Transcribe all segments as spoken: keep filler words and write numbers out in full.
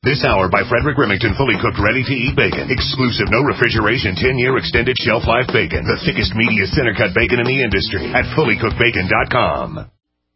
This hour by Frederick Remington, fully cooked, ready-to-eat bacon. Exclusive, no refrigeration, ten-year extended shelf life bacon. The thickest, meatiest, center-cut bacon in the industry at fully cooked bacon dot com.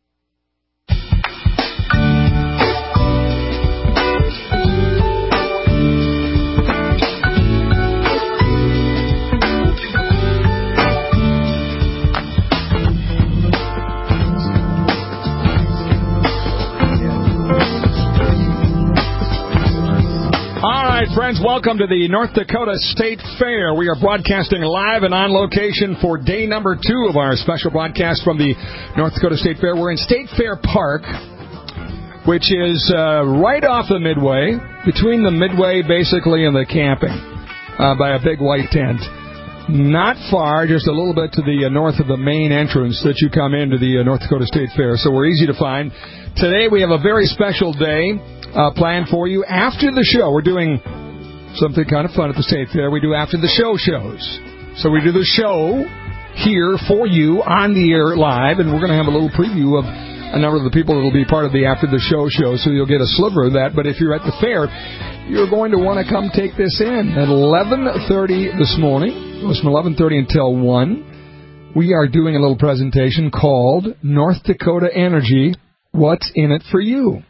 Friends, welcome to the North Dakota State Fair. We are broadcasting live and on location for day number two of our special broadcast from the North Dakota State Fair. We're in State Fair Park, which is uh, right off the Midway, between the Midway basically and the camping, uh, by a big white tent. Not far, just a little bit to the uh, north of the main entrance that you come into the uh, North Dakota State Fair, so we're easy to find. Today we have a very special day uh, planned for you. After the show, we're doing something kind of fun at the State Fair. We do after the show shows. So we do the show here for you on the air live, and we're going to have a little preview of a number of the people that will be part of the after the show show, so you'll get a sliver of that. But if you're at the fair, you're going to want to come take this in. At eleven thirty this morning, it was from eleven thirty until one, we are doing a little presentation called North Dakota Energy, What's in It for You?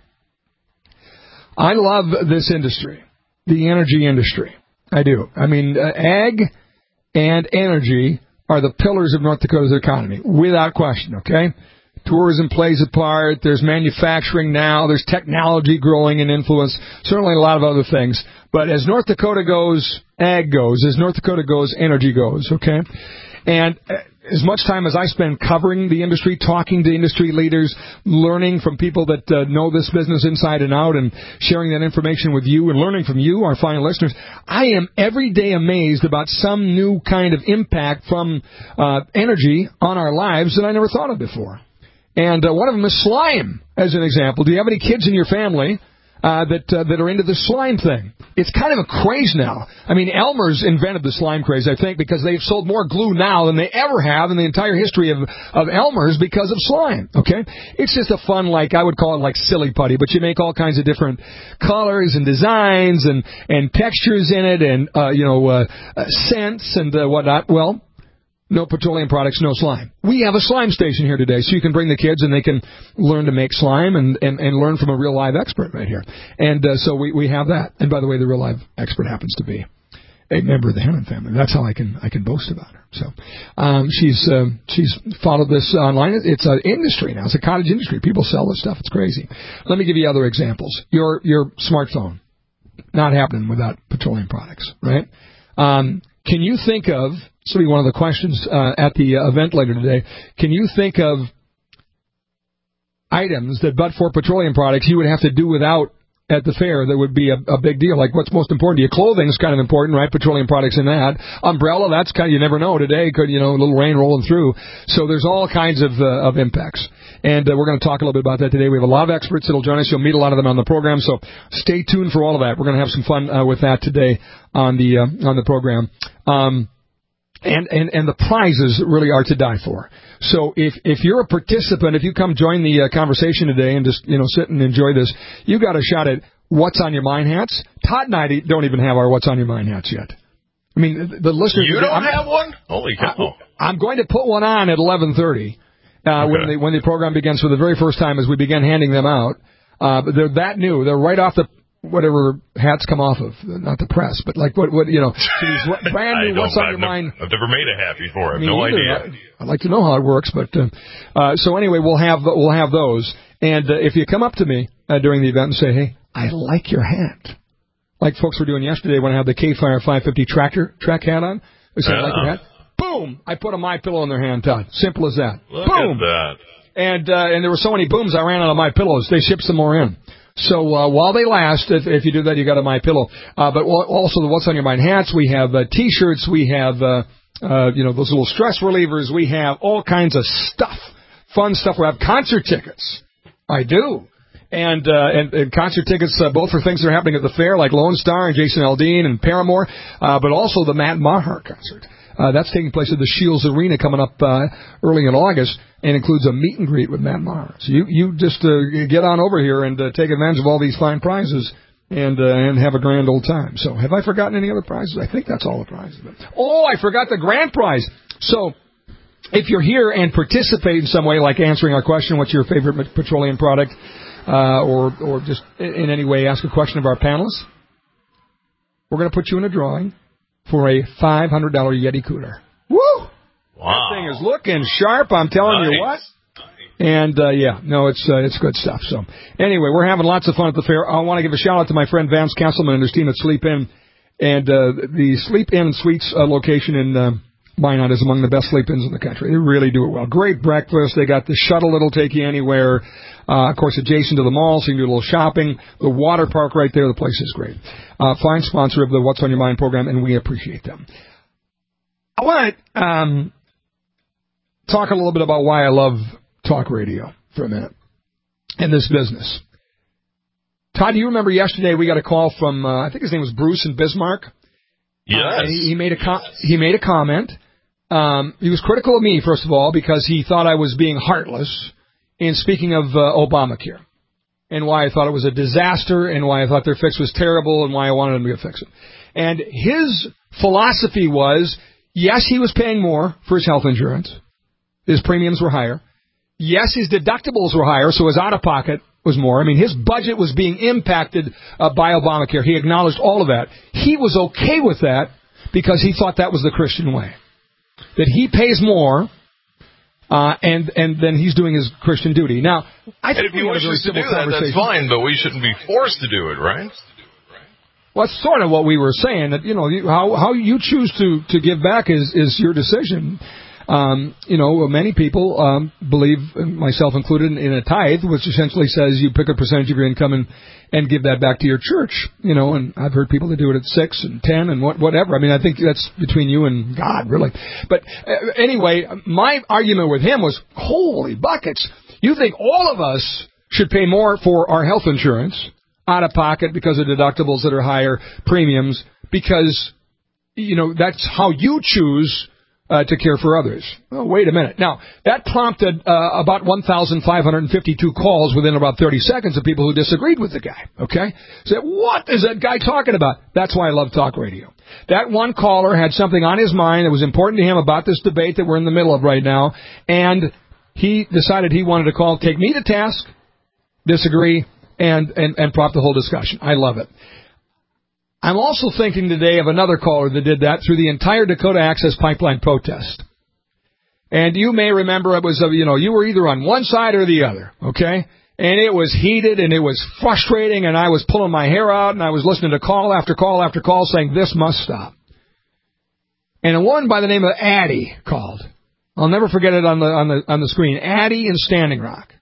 I love this industry. The energy industry. I do. I mean, uh, ag and energy are the pillars of North Dakota's economy, without question, okay? Tourism plays a part. There's manufacturing now. There's technology growing in influence. Certainly a lot of other things. But as North Dakota goes, ag goes. As North Dakota goes, energy goes, okay? And as much time as I spend covering the industry, talking to industry leaders, learning from people that uh, know this business inside and out, and sharing that information with you and learning from you, our fine listeners, I am every day amazed about some new kind of impact from uh, energy on our lives that I never thought of before. And uh, one of them is slime, as an example. Do you have any kids in your family Uh, that uh, that are into the slime thing? It's kind of a craze now. I mean, Elmer's invented the slime craze, I think, because they've sold more glue now than they ever have in the entire history of, of Elmer's because of slime, okay? It's just a fun, like, I would call it like silly putty, but you make all kinds of different colors and designs and, and textures in it and, uh, you know, uh, uh, scents and uh, whatnot. Well, no petroleum products, no slime. We have a slime station here today, so you can bring the kids and they can learn to make slime and, and, and learn from a real live expert right here. And uh, so we, we have that. And by the way, the real live expert happens to be a member of the Hannon family. That's how I can I can boast about her. So um, she's uh, she's followed this online. It's an industry now. It's a cottage industry. People sell this stuff. It's crazy. Let me give you other examples. Your your smartphone, not happening without petroleum products, right? Um, can you think of... This will be one of the questions uh, at the uh, event later today. Can you think of items that, but for petroleum products, you would have to do without at the fair that would be a, a big deal? Like, what's most important to you? Clothing is kind of important, right? Petroleum products in that. Umbrella, that's kind of, you never know. Today, could, you know, a little rain rolling through. So there's all kinds of uh, of impacts. And uh, we're going to talk a little bit about that today. We have a lot of experts that will join us. You'll meet a lot of them on the program. So stay tuned for all of that. We're going to have some fun uh, with that today on the uh, on the program. Um And, and and the prizes really are to die for. So if if you're a participant, if you come join the uh, conversation today and just, you know, sit and enjoy this, you got a shot at What's on Your Mind hats. Todd and I don't even have our What's on Your Mind hats yet. I mean, the, the listeners... You don't I'm, have one? Holy cow. I'm going to put one on at eleven thirty uh, okay. when, the, when the program begins for the very first time as we begin handing them out. Uh, but they're that new. They're right off the... whatever hats come off of, not the press, but like what, what you know, these brand new What's on Your never, Mind. I've never made a hat before. I have no either. idea. I'd like to know how it works, but uh, uh, so anyway, we'll have we'll have those. And uh, if you come up to me uh, during the event and say, "Hey, I like your hat," like folks were doing yesterday when I had the K-Fire five fifty tractor track hat on, they said, uh, "I like your hat." Boom! I put a My Pillow in their hand, Todd. Simple as that. Look Boom! at that. And uh, and there were so many booms, I ran out of My Pillows. They shipped some more in. So uh, while they last, if, if you do that, you got a My Pillow. Uh, but also the What's on Your Mind hats. We have uh, T-shirts. We have uh, uh, you know, those little stress relievers. We have all kinds of stuff, fun stuff. We have concert tickets. I do. And, uh, and, and concert tickets, uh, both for things that are happening at the fair, like Lone Star and Jason Aldean and Paramore, uh, but also the Matt Maher concert. Uh, that's taking place at the Shields Arena coming up uh, early in August, and includes a meet and greet with Matt Maher. So you, you just uh, get on over here and uh, take advantage of all these fine prizes and uh, and have a grand old time. So have I forgotten any other prizes? I think that's all the prizes. Oh, I forgot the grand prize. So if you're here and participate in some way, like answering our question, what's your favorite petroleum product, uh, or or just in any way ask a question of our panelists, we're going to put you in a drawing for a five hundred dollars Yeti cooler. Woo! Wow. That thing is looking sharp, I'm telling nice. you what. And, uh, yeah, no, it's uh, it's good stuff. So, anyway, we're having lots of fun at the fair. I want to give a shout-out to my friend Vance Castleman and his team at Sleep Inn. And uh, the Sleep Inn Suites uh, location in uh, Minot is among the best sleep inns in the country. They really do it well. Great breakfast. They got the shuttle that'll take you anywhere. Uh, of course, adjacent to the mall, so you can do a little shopping. The water park right there. The place is great. Uh, fine sponsor of the What's on Your Mind program, and we appreciate them. I want to um, talk a little bit about why I love talk radio for a minute in this business. Todd, do you remember yesterday we got a call from, uh, I think his name was Bruce in Bismarck? Yes. Uh, he, he, made a com- he made a comment. Um, he was critical of me, first of all, because he thought I was being heartless in speaking of uh, Obamacare and why I thought it was a disaster and why I thought their fix was terrible and why I wanted them to fix it. And his philosophy was, yes, he was paying more for his health insurance. His premiums were higher. Yes, his deductibles were higher, so his out-of-pocket was more. I mean, his budget was being impacted uh, by Obamacare. He acknowledged all of that. He was okay with that because he thought that was the Christian way. That he pays more, uh, and and then he's doing his Christian duty. Now, I think and if he wishes to do that, that's fine, but we shouldn't be forced to do it, right? Well, that's sort of what we were saying. That, you know, how how you choose to, to give back is, is your decision. Um, you know, many people um, believe, myself included, in a tithe, which essentially says you pick a percentage of your income and, and give that back to your church. You know, and I've heard people that do it at six and ten and what, whatever. I mean, I think that's between you and God, really. But uh, anyway, my argument with him was, holy buckets, you think all of us should pay more for our health insurance out of pocket because of deductibles that are higher, premiums, because, you know, that's how you choose Uh, to care for others. Oh, wait a minute. Now, that prompted uh, about one thousand five hundred fifty-two calls within about thirty seconds of people who disagreed with the guy. Okay? Said, what is that guy talking about? That's why I love talk radio. That one caller had something on his mind that was important to him about this debate that we're in the middle of right now, and he decided he wanted to call, take me to task, disagree, and, and, and prop the whole discussion. I love it. I'm also thinking today of another caller that did that through the entire Dakota Access Pipeline protest. And you may remember it was, you know, you were either on one side or the other, okay? And it was heated and it was frustrating and I was pulling my hair out and I was listening to call after call after call saying this must stop. And a woman by the name of Addie called. I'll never forget it on the on the on the screen. Addie in Standing Rock.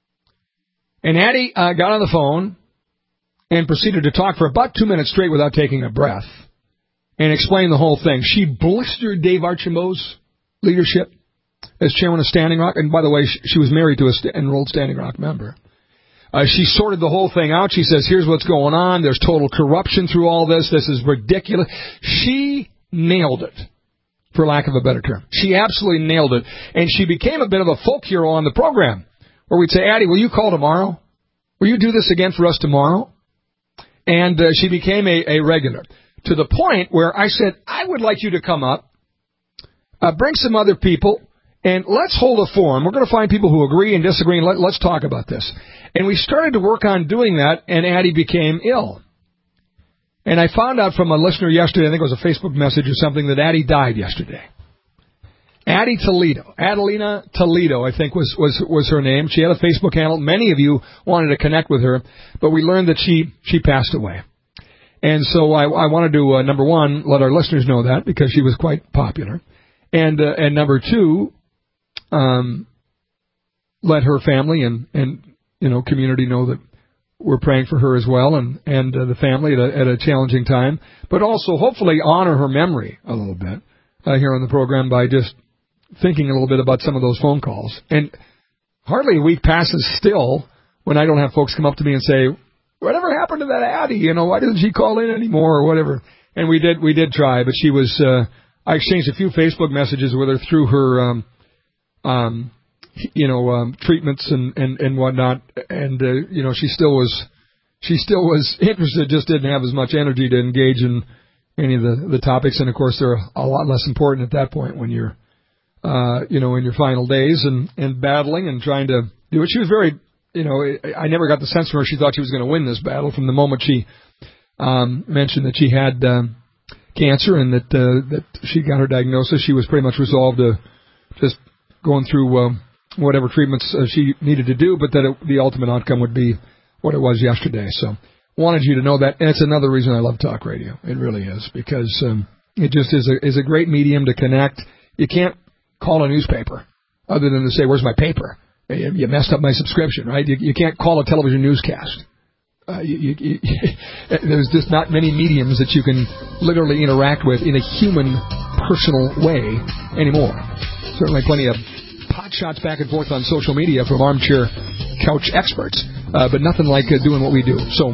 And Addie uh, got on the phone and proceeded to talk for about two minutes straight without taking a breath and explain the whole thing. She blistered Dave Archambault's leadership as chairman of Standing Rock. And by the way, she was married to an st- enrolled Standing Rock member. Uh, she sorted the whole thing out. She says, here's what's going on. There's total corruption through all this. This is ridiculous. She nailed it, for lack of a better term. She absolutely nailed it. And she became a bit of a folk hero on the program, where we'd say, Addie, will you call tomorrow? Will you do this again for us tomorrow? And uh, she became a, a regular, to the point where I said, I would like you to come up, uh, bring some other people, and let's hold a forum. We're going to find people who agree and disagree, and let, let's talk about this. And we started to work on doing that, and Addie became ill. And I found out from a listener yesterday, I think it was a Facebook message or something, that Addie died yesterday. Addie Toledo. Adelina Toledo, I think, was, was was her name. She had a Facebook handle. Many of you wanted to connect with her, but we learned that she, she passed away. And so I, I wanted to, uh, number one, let our listeners know that, because she was quite popular. And uh, and number two, um, let her family and, and you know community know that we're praying for her as well, and, and uh, the family at a, at a challenging time. But also, hopefully, honor her memory a little bit uh, here on the program by just thinking a little bit about some of those phone calls. And hardly a week passes still when I don't have folks come up to me and say, whatever happened to that Addie? You know, why doesn't she call in anymore or whatever? And we did we did try, but she was, uh, I exchanged a few Facebook messages with her through her, um, um, you know, um, treatments and, and, and whatnot. And, uh, you know, she still was she still was interested, just didn't have as much energy to engage in any of the, the topics. And, of course, they're a lot less important at that point when you're, uh, you know, in your final days and, and battling and trying to do it. She was very, you know, I never got the sense from her she thought she was going to win this battle from the moment she um, mentioned that she had um, cancer and that uh, that she got her diagnosis. She was pretty much resolved to just going through um, whatever treatments uh, she needed to do, but that it, the ultimate outcome would be what it was yesterday. So wanted you to know that, and it's another reason I love talk radio. It really is, because um, it just is a, is a great medium to connect. You can't call a newspaper other than to say, where's my paper? You, you messed up my subscription, right? You, you can't call a television newscast. Uh, you, you, you, there's just not many mediums that you can literally interact with in a human, personal way anymore. Certainly plenty of pot shots back and forth on social media from armchair couch experts, uh, but nothing like uh, doing what we do. So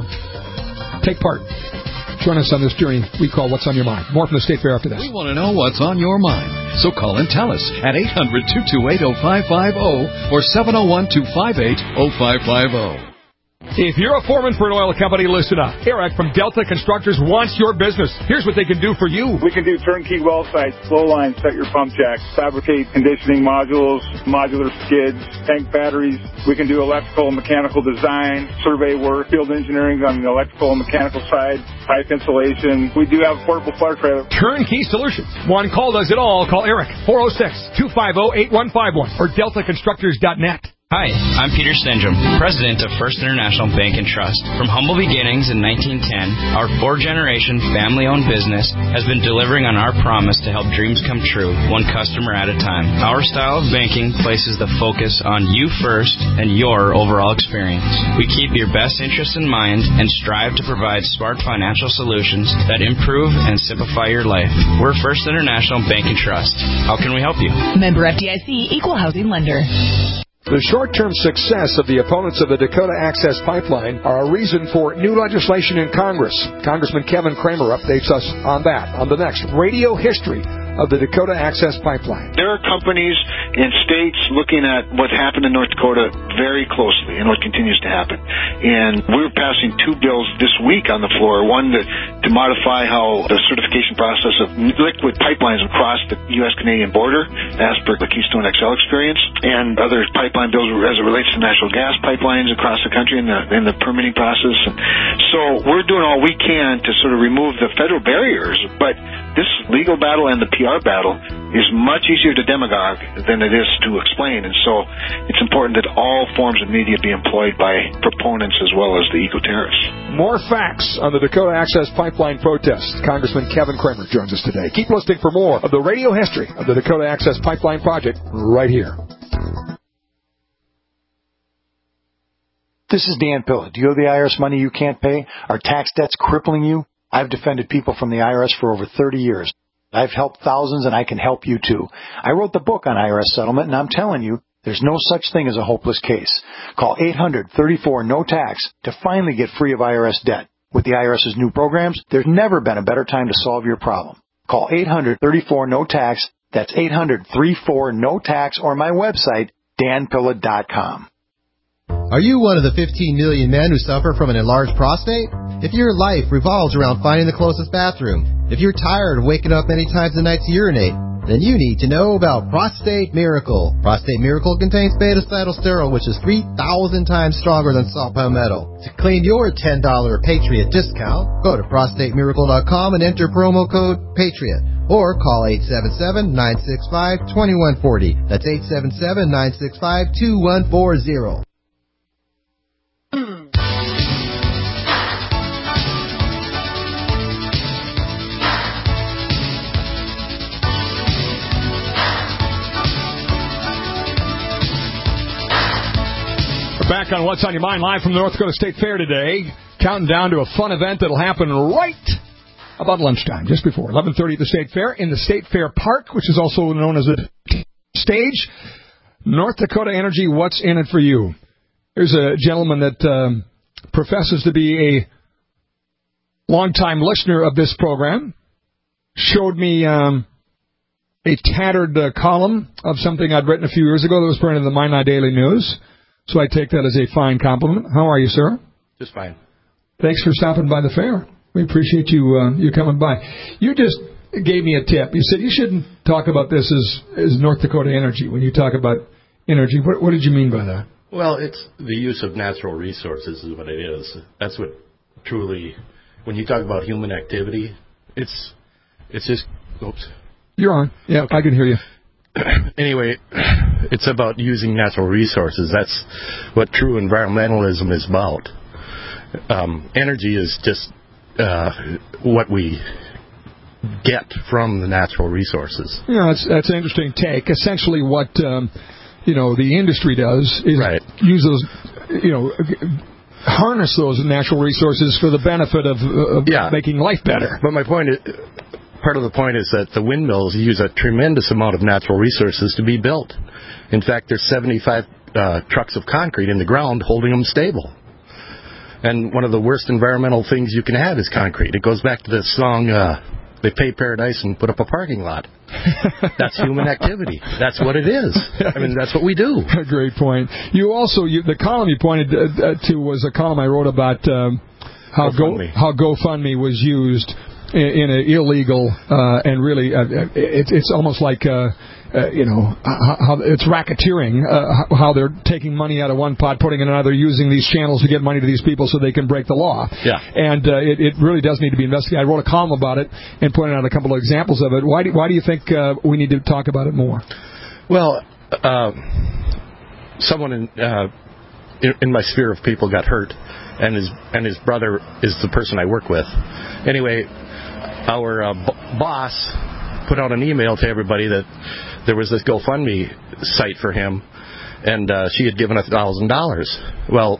take part. Join us on this journey we call What's on Your Mind. More from the State Fair after this. We want to know what's on your mind. So call and tell us at eight hundred, two two eight, oh five five oh or seven oh one, two five eight, oh five five oh. If you're a foreman for an oil company, listen up. Eric from Delta Constructors wants your business. Here's what they can do for you. We can do turnkey well sites, flow lines, set your pump jacks, fabricate conditioning modules, modular skids, tank batteries. We can do electrical and mechanical design, survey work, field engineering on the electrical and mechanical side, pipe insulation. We do have a portable flare trailer. Turnkey solutions. One call does it all. Call Eric, four oh six, two five oh, eight one five one or delta constructors dot net. Hi, I'm Peter Stendrum, president of First International Bank and Trust. From humble beginnings in nineteen ten, our four-generation family-owned business has been delivering on our promise to help dreams come true, one customer at a time. Our style of banking places the focus on you first and your overall experience. We keep your best interests in mind and strive to provide smart financial solutions that improve and simplify your life. We're First International Bank and Trust. How can we help you? Member F D I C, Equal Housing Lender. The short-term success of the opponents of the Dakota Access Pipeline are a reason for new legislation in Congress. Congressman Kevin Cramer updates us on that on the next Radio History of the Dakota Access Pipeline. There are companies and states looking at what happened in North Dakota very closely and what continues to happen. And we're passing two bills this week on the floor, one to, to modify how the certification process of liquid pipelines across the U S Canadian border, as per the Keystone X L experience, and other pipeline bills as it relates to natural gas pipelines across the country in the, in the permitting process. And so we're doing all we can to sort of remove the federal barriers, but this legal battle and the P R battle is much easier to demagogue than it is to explain, and so it's important that all forms of media be employed by proponents as well as the eco-terrorists. More facts on the Dakota Access Pipeline protest. Congressman Kevin Cramer joins us today. Keep listening for more of the radio history of the Dakota Access Pipeline project right here. This is Dan Pilla. Do you owe the I R S money you can't pay? Are tax debts crippling you? I've defended people from the I R S for over thirty years. I've helped thousands, and I can help you too. I wrote the book on I R S settlement, and I'm telling you, there's no such thing as a hopeless case. Call eight hundred, thirty-four, no tax to finally get free of I R S debt. With the IRS's new programs, there's never been a better time to solve your problem. Call eight hundred, thirty-four, no tax. That's eight hundred, thirty-four, no tax, or my website, dan pilla dot com. Are you one of the fifteen million men who suffer from an enlarged prostate? If your life revolves around finding the closest bathroom, if you're tired of waking up many times a night to urinate, then you need to know about Prostate Miracle. Prostate Miracle contains beta-cytosterol, which is three thousand times stronger than saw palmetto. To claim your ten dollars Patriot discount, go to prostate miracle dot com and enter promo code PATRIOT. Or call eight seven seven, nine six five, two one four zero. That's eight seven seven, nine six five, two one four zero. Back on What's on Your Mind, live from the North Dakota State Fair today, counting down to a fun event that'll happen right about lunchtime, just before eleven thirty at the State Fair, in the State Fair Park, which is also known as the stage. North Dakota Energy, what's in it for you? There's a gentleman that um, professes to be a longtime listener of this program, showed me um, a tattered uh, column of something I'd written a few years ago that was printed in the Minot Daily News. So I take that as a fine compliment. How are you, sir? Just fine. Thanks for stopping by the fair. We appreciate you uh, you coming by. You just gave me a tip. You said you shouldn't talk about this as, as North Dakota Energy when you talk about energy. What, what did you mean by that? Well, it's the use of natural resources is what it is. That's what truly, when you talk about human activity, it's it's just, oops. You're on. Yeah, okay. I can hear you. Anyway, it's about using natural resources. That's what true environmentalism is about. Um, energy is just uh, what we get from the natural resources. Yeah, that's, that's an interesting take. Essentially what... Um, you know, the industry does is right. use those, you know, harness those natural resources for the benefit of, of yeah. making life better. But my point is, part of the point is that the windmills use a tremendous amount of natural resources to be built. In fact, there's seventy-five uh, trucks of concrete in the ground holding them stable. And one of the worst environmental things you can have is concrete. It goes back to the song, uh, They Paved Paradise and Put Up a Parking Lot. That's human activity. That's what it is. I mean, that's what we do. Great point. You also, you, the column you pointed uh, to was a column I wrote about um, how GoFundMe. Go, how GoFundMe was used in, in an illegal uh, and really, uh, it, it's almost like, uh, uh, you know, how, how it's racketeering, uh, how they're taking money out of one pot, putting it in another, using these channels to get money to these people so they can break the law. Yeah. And uh, it, it really does need to be investigated. I wrote a column about it and pointed out a couple of examples of it. Why do, why do you think uh, we need to talk about it more? Well, uh, someone in, uh, in in my sphere of people got hurt, and his and his brother is the person I work with. Anyway, our uh, b- boss put out an email to everybody that there was this GoFundMe site for him, and uh, she had given a thousand dollars. Well,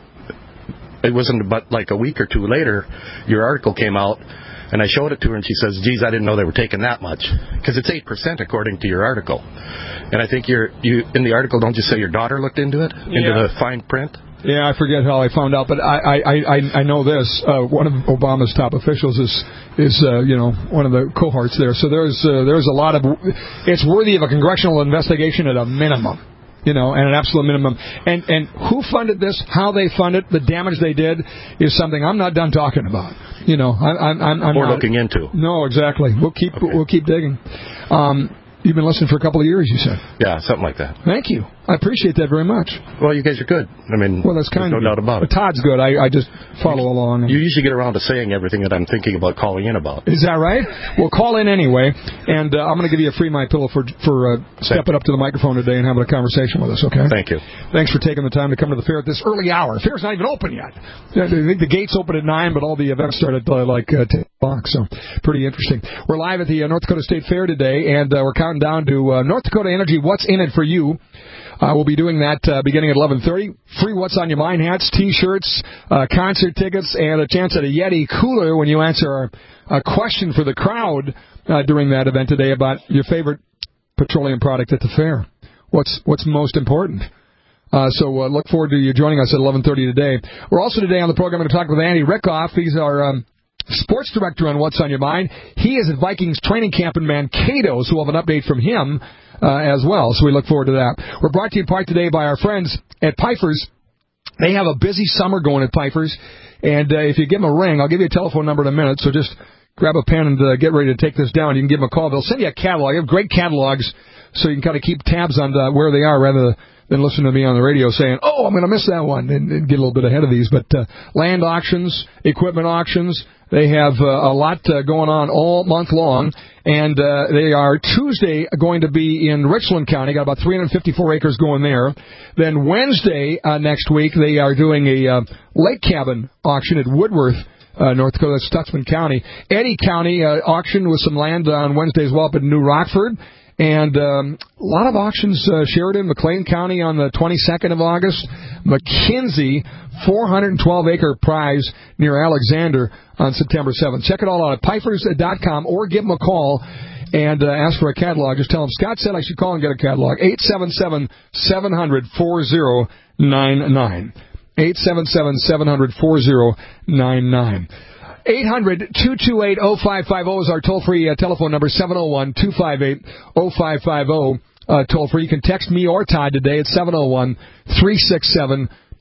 it wasn't but like a week or two later, your article came out, and I showed it to her, and she says, "Geez, I didn't know they were taking that much," because it's eight percent according to your article. And I think you're you in the article, don't you say your daughter looked into it, into yeah. the fine print? Yeah, I forget how I found out, but I I, I, I know this. Uh, one of Obama's top officials is is uh, you know one of the cohorts there. So there's uh, there's a lot of it's worthy of a congressional investigation at a minimum, you know, and an absolute minimum. And and who funded this? How they funded the damage they did is something I'm not done talking about. You know, I, I'm I'm, I'm or not, looking into. No, exactly. We'll keep okay. we'll keep digging. Um, You've been listening for a couple of years, you said. Yeah, something like that. Thank you. I appreciate that very much. Well, you guys are good. I mean, well, that's kind no of doubt about it. Todd's good. I, I just follow you, along. You usually get around to saying everything that I'm thinking about calling in about. Is that right? Well, call in anyway, and uh, I'm going to give you a free My Pillow for for uh, stepping up to the microphone today and having a conversation with us. Okay? Thank you. Thanks for taking the time to come to the fair at this early hour. The fair's not even open yet. I think the gates open at nine, but all the events start at uh, like uh, ten o'clock. So pretty interesting. We're live at the uh, North Dakota State Fair today, and uh, we're counting down to uh, North Dakota Energy. What's in it for you? Uh, we'll be doing that uh, beginning at eleven thirty. Free What's on Your Mind hats, T-shirts, uh, concert tickets, and a chance at a Yeti cooler when you answer our uh, question for the crowd uh, during that event today about your favorite petroleum product at the fair. What's what's most important? Uh, so uh, look forward to you joining us at eleven thirty today. We're also today on the program going to talk with Andy Rickoff. He's our um, sports director on What's on Your Mind. He is at Vikings training camp in Mankato, so we'll have an update from him uh, as well. So we look forward to that. We're brought to you in part today by our friends at Pfeiffer's. They have a busy summer going at Pfeiffer's, and uh, if you give them a ring, I'll give you a telephone number in a minute, so just grab a pen and uh, get ready to take this down. You can give them a call. They'll send you a catalog. They have great catalogs, so you can kind of keep tabs on uh, where they are rather than listen to me on the radio saying, oh, I'm going to miss that one, and, and get a little bit ahead of these. But uh, land auctions, equipment auctions, they have uh, a lot uh, going on all month long, and uh, they are Tuesday going to be in Richland County, got about three hundred fifty-four acres going there. Then Wednesday uh, next week, they are doing a uh, lake cabin auction at Woodworth, Uh, North Dakota, Stutzman County. Eddy County uh, auction with some land on Wednesday as well up in New Rockford. And um, a lot of auctions, uh, Sheridan, McLean County on the twenty-second of August. McKinsey, four hundred twelve acre prize near Alexander on September seventh. Check it all out at Pfeifers dot com or give them a call and uh, ask for a catalog. Just tell them Scott said I should call and get a catalog. eight seven seven, seven hundred, four zero nine nine. eight seven seven, seven hundred, four zero nine nine. eight hundred, two two eight, oh five five oh is our toll-free uh, telephone number, seven oh one, two five eight, oh five five oh, uh, toll-free. You can text me or Todd today at seven oh one, three six seven,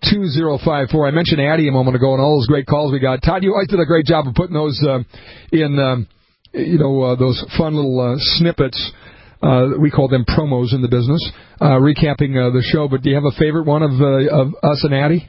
two zero five four. I mentioned Addie a moment ago and all those great calls we got. Todd, you always did a great job of putting those uh, in, um, you know, uh, those fun little uh, snippets. Uh, we call them promos in the business, uh, recapping uh, the show. But do you have a favorite one of, uh, of us and Addie?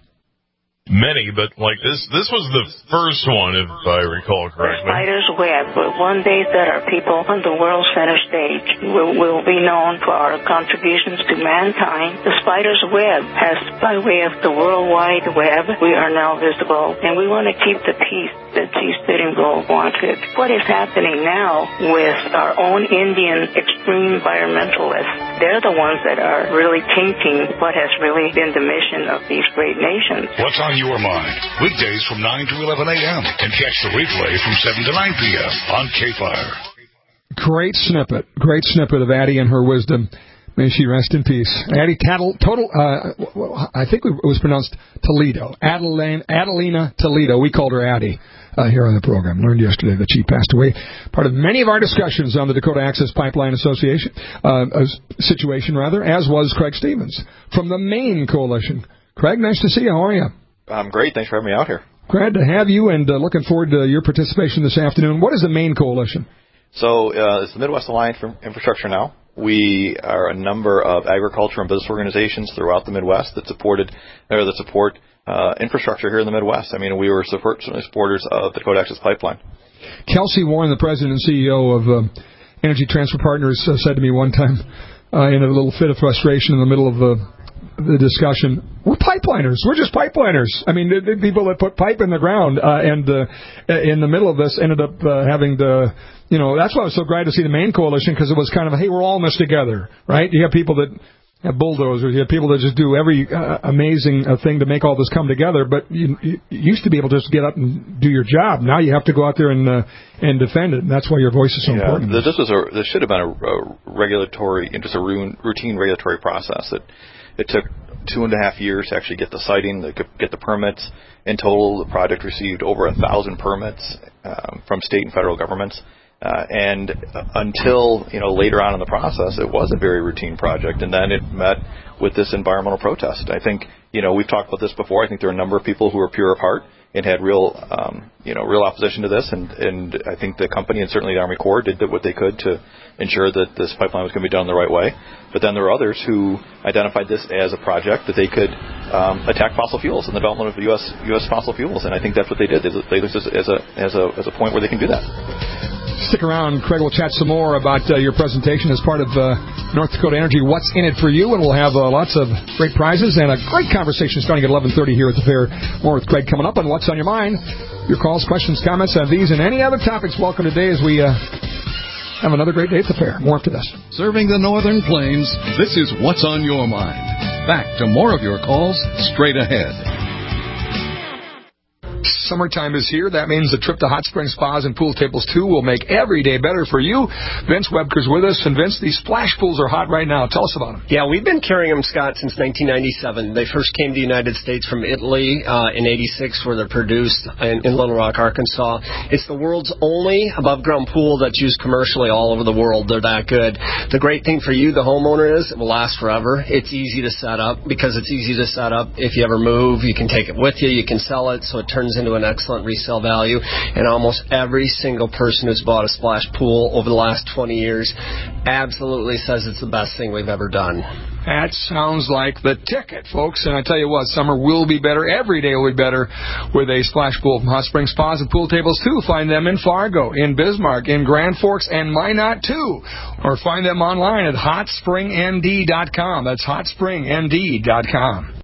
Many, but like this, this was the first one, if I recall correctly. Spider's Web, one day that our people on the world center stage will, will be known for our contributions to mankind. The Spider's Web has, by way of the World Wide Web, we are now visible, and we want to keep the peace that Chief Sitting Bull wanted. What is happening now with our own Indian extreme environmentalists, they're the ones that are really tainting what has really been the mission of these great nations. What's on your mind? Weekdays from nine to eleven a.m. and catch the replay from seven to nine p.m. on K-Fire. Great snippet. Great snippet of Addie and her wisdom. May she rest in peace. Addie Tattle, total, uh, I think it was pronounced Toledo. Adeline, Adelina Toledo. We called her Addie uh, here on the program. Learned yesterday that she passed away. Part of many of our discussions on the Dakota Access Pipeline Association, uh, situation rather, as was Craig Stevens from the Maine Coalition. Craig, nice to see you. How are you? I'm great. Thanks for having me out here. Glad to have you, and uh, looking forward to your participation this afternoon. What is the Maine Coalition? So uh, it's the Midwest Alliance for Infrastructure Now. We are a number of agriculture and business organizations throughout the Midwest that supported or that support uh, infrastructure here in the Midwest. I mean, we were support, certainly supporters of the Dakota Access Pipeline. Kelsey Warren, the president and C E O of uh, Energy Transfer Partners, uh, said to me one time uh, in a little fit of frustration in the middle of the the discussion, we're pipeliners. We're just pipeliners. I mean, the, the people that put pipe in the ground uh, and uh, in the middle of this ended up uh, having to, you know, that's why I was so glad to see the Maine Coalition, because it was kind of, hey, we're all in this together, right? You have people that have bulldozers. You have people that just do every uh, amazing uh, thing to make all this come together, but you, you used to be able to just get up and do your job. Now you have to go out there and uh, and defend it, and that's why your voice is so yeah, important. This was a, this should have been a, a regulatory, just a routine regulatory process. It, it took two and a half years to actually get the siting, to get the permits. In total, the project received over a thousand permits um, from state and federal governments. Uh, and uh, until, you know, later on in the process, it was a very routine project. And then it met with this environmental protest. I think, you know, we've talked about this before. I think there are a number of people who are pure of heart and had real, um, you know, real opposition to this. And, and I think the company and certainly the Army Corps did what they could to ensure that this pipeline was going to be done the right way. But then there were others who identified this as a project that they could um, attack fossil fuels and the development of U S U S fossil fuels. And I think that's what they did. They looked at this as a, as a, as a point where they can do that. Stick around. Craig will chat some more about uh, your presentation as part of uh, North Dakota Energy, What's in It for You, and we'll have uh, lots of great prizes and a great conversation starting at eleven thirty here at the fair. More with Craig coming up on What's on Your Mind. Your calls, questions, comments on these and any other topics. Welcome today as we uh, have another great day at the fair. More after this. Serving the Northern Plains, this is What's on Your Mind. Back to more of your calls straight ahead. Summertime is here. That means the trip to Hot Spring Spas and Pool Tables two will make every day better for you. Vince Webker's with us. And Vince, these splash pools are hot right now. Tell us about them. Yeah, we've been carrying them, Scott, since nineteen ninety-seven. They first came to the United States from Italy uh, in eighty-six, where they're produced in, in Little Rock, Arkansas. It's the world's only above-ground pool that's used commercially all over the world. They're that good. The great thing for you, the homeowner, is it will last forever. It's easy to set up. Because it's easy to set up, if you ever move, you can take it with you. You can sell it, so it turns into an excellent resale value. And almost every single person who's bought a splash pool over the last twenty years absolutely says it's the best thing we've ever done. That sounds like the ticket, folks. And I tell you what, summer will be better. Every day will be better with a splash pool from Hot Spring Spas and Pool Tables too. Find them in Fargo, in Bismarck, in Grand Forks, and Minot too. Or find them online at hot spring n d dot com. That's hot spring n d dot com.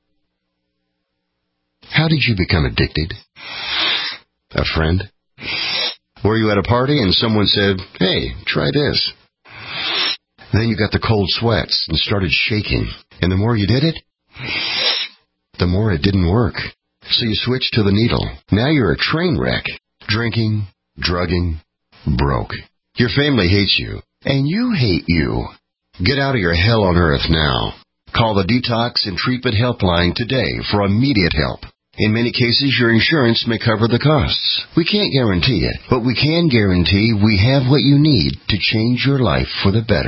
How did you become addicted? A friend? Were you at a party and someone said, hey, try this? Then you got the cold sweats and started shaking. And the more you did it, the more it didn't work. So you switched to the needle. Now you're a train wreck. Drinking, drugging, broke. Your family hates you. And you hate you. Get out of your hell on earth now. Call the Detox and Treatment Helpline today for immediate help. In many cases, your insurance may cover the costs. We can't guarantee it, but we can guarantee we have what you need to change your life for the better.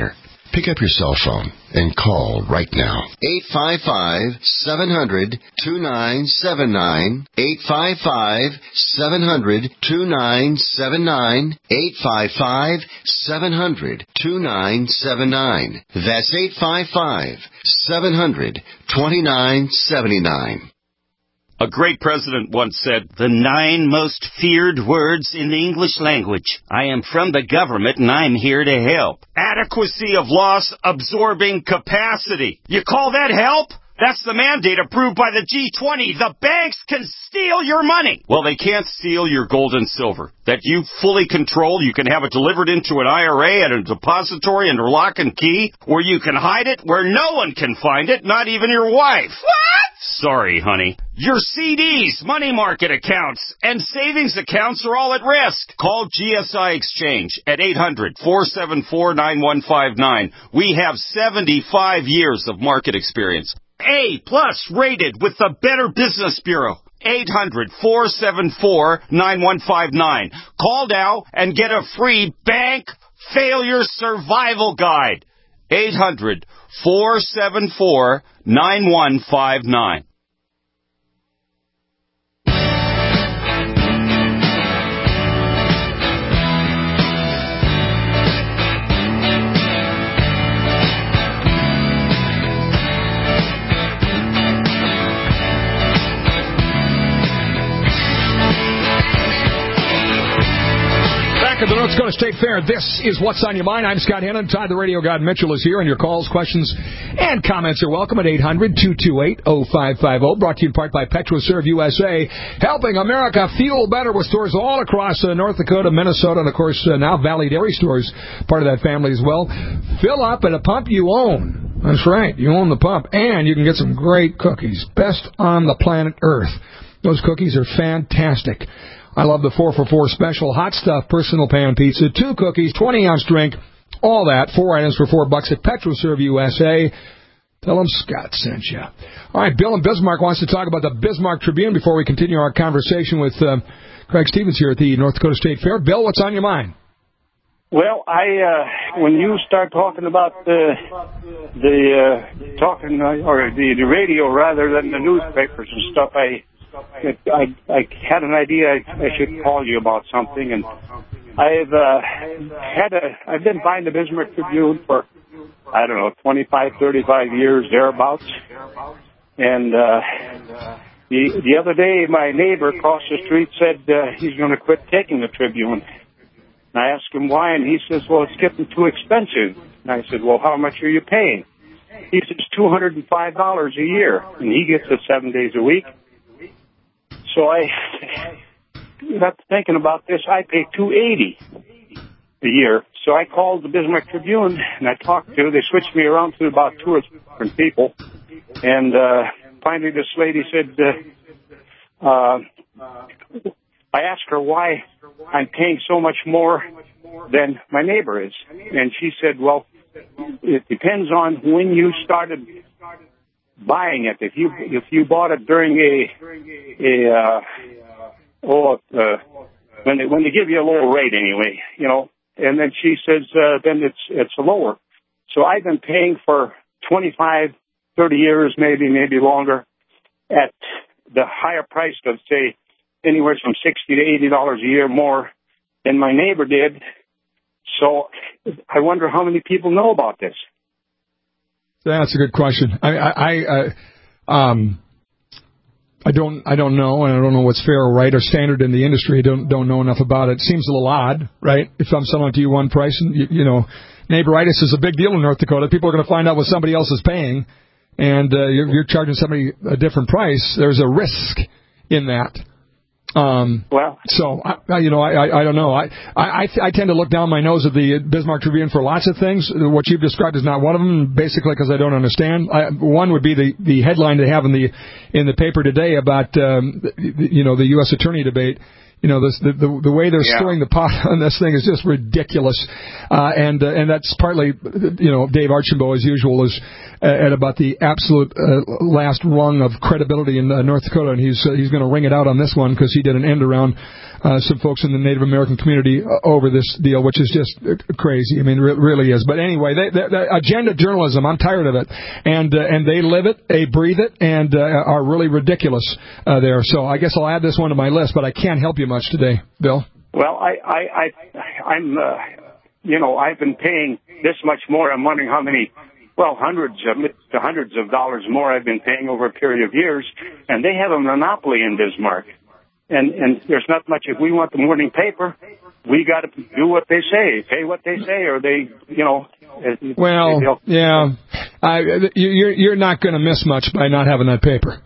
Pick up your cell phone and call right now. eight five five, seven hundred, two nine seven nine. eight five five, seven hundred, two nine seven nine. eight five five, seven hundred, two nine seven nine. That's eight five five, seven hundred, two nine seven nine. A great president once said, "The nine most feared words in the English language. I am from the government and I'm here to help. Adequacy of loss absorbing capacity. You call that help? That's the mandate approved by the G twenty. The banks can steal your money." Well, they can't steal your gold and silver. That you fully control. You can have it delivered into an I R A at a depository under lock and key, or you can hide it where no one can find it, not even your wife. What? Sorry, honey. Your C Ds, money market accounts, and savings accounts are all at risk. Call G S I Exchange at eight hundred, four seven four, nine one five nine. We have seventy-five years of market experience. A plus rated with the Better Business Bureau. eight hundred, four seven four, nine one five nine. Call now and get a free bank failure survival guide. eight hundred, four seven four, nine one five nine. At the North Dakota State Fair, this is What's on Your Mind. I'm Scott Hennon. Todd the Radio God Mitchell is here, and your calls, questions, and comments are welcome at eight hundred, two two eight, oh five five oh. Brought to you in part by PetroServe U S A, helping America fuel better with stores all across uh, North Dakota, Minnesota, and, of course, uh, now Valley Dairy Stores, part of that family as well. Fill up at a pump you own. That's right. You own the pump, and you can get some great cookies. Best on the planet Earth. Those cookies are fantastic. I love the four for four special hot stuff personal pan pizza, two cookies, twenty ounce drink, all that, four items for four bucks at PetroServe U S A. Tell them Scott sent you. All right, Bill in Bismarck wants to talk about the Bismarck Tribune before we continue our conversation with uh, Craig Stevens here at the North Dakota State Fair. Bill, what's on your mind? Well, I uh, when you start talking about the the uh, talking uh, or the, the radio rather than the newspapers and stuff, I. I, I had an idea I, I should call you about something, and I've uh, had a I've been buying the Bismarck Tribune for I don't know twenty-five, thirty-five years thereabouts, and uh, the the other day my neighbor across the street said uh, he's going to quit taking the Tribune, and I asked him why, and he says, well, it's getting too expensive, and I said, well, how much are you paying? He says two hundred five dollars a year, and he gets it seven days a week. So I got thinking about this. I pay two hundred eighty dollars a year. So I called the Bismarck Tribune, and I talked to, they switched me around to about two or three different people. And uh, finally this lady said, uh, uh, I asked her why I'm paying so much more than my neighbor is. And she said, well, it depends on when you started buying it. If you if you bought it during a a uh, oh uh, when they when they give you a lower rate anyway, you know. And then she says uh, then it's it's lower. So I've been paying for twenty-five, thirty years, maybe maybe longer, at the higher price of say anywhere from sixty to eighty dollars a year more than my neighbor did. So I wonder how many people know about this. That's a good question. I, I, I, uh, um, I don't, I don't know, and I don't know what's fair or right or standard in the industry. I don't, don't know enough about it. It seems a little odd, right? If I'm selling it to you one price, and you, you know, neighboritis is a big deal in North Dakota. People are going to find out what somebody else is paying, and uh, you're, you're charging somebody a different price. There's a risk in that. Um, well, so I, you know, I, I, I don't know. I, I, I tend to look down my nose at the Bismarck Tribune for lots of things. What you've described is not one of them, basically because I don't understand. I, one would be the, the headline they have in the in the paper today about um, you know the U S attorney debate. You know, this, the, the the way they're yeah. stirring the pot on this thing is just ridiculous, uh, and uh, and that's partly, you know, Dave Archambault, as usual, is at about the absolute uh, last rung of credibility in uh, North Dakota, and he's uh, he's going to ring it out on this one because he did an end around uh, some folks in the Native American community uh, over this deal, which is just uh, crazy. I mean, it really is. But anyway, they, they, they, agenda journalism, I'm tired of it. And uh, and they live it, they breathe it, and uh, are really ridiculous uh, there. So I guess I'll add this one to my list, but I can't help you much today, Bill. Well, I, I, I, I'm, uh, you know, I've been paying this much more. I'm wondering how many, well, hundreds of, to hundreds of dollars more I've been paying over a period of years, and they have a monopoly in Bismarck. And, and there's not much. If we want the morning paper, we got to do what they say, pay what they say, or they, you know. Well, yeah, I, you're you're not going to miss much by not having that paper.